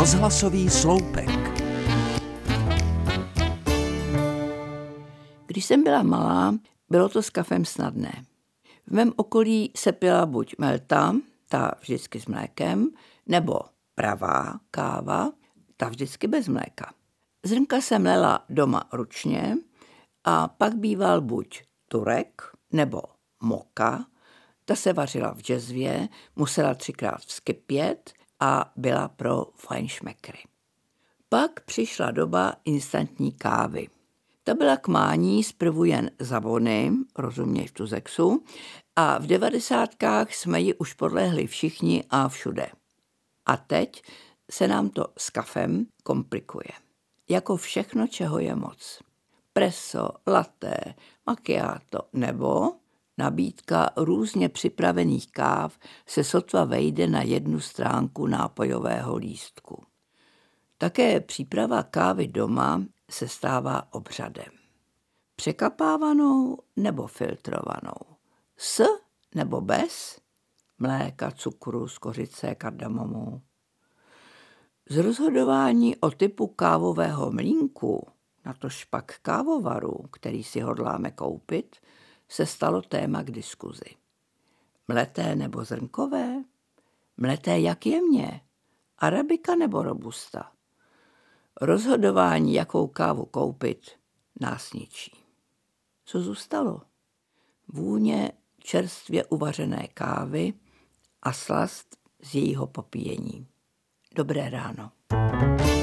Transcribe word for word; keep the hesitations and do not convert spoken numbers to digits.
Rozhlasový sloupek. Když jsem byla malá, bylo to s kafem snadné. V mém okolí se pila buď melta, ta vždycky s mlékem, nebo pravá káva, ta vždycky bez mléka. Zrnka jsem mlela doma ručně a pak býval buď turek nebo moka. Ta se vařila v džezvě, musela třikrát vzkypět a byla pro fajnšmekry. Pak přišla doba instantní kávy. Ta byla k mání zprvu jen za vony, rozuměj v Tuzexu, a v devadesátkách jsme ji už podlehli všichni a všude. A teď se nám to s kafem komplikuje. Jako všechno, čeho je moc. Presso, latte, macchiato nebo nabídka různě připravených káv se sotva vejde na jednu stránku nápojového lístku. Také příprava kávy doma se stává obřadem. Překapávanou nebo filtrovanou. S nebo bez mléka, cukru, skořice, kardamomu. Z rozhodování o typu kávového mlýnku, natož pak kávovaru, který si hodláme koupit, se stalo téma k diskuzi. Mleté nebo zrnkové? Mleté jak jemně? Arabika nebo robusta? Rozhodování, jakou kávu koupit, nás ničí. Co zůstalo? Vůně čerstvě uvařené kávy a slast z jejího popíjení. Dobré ráno.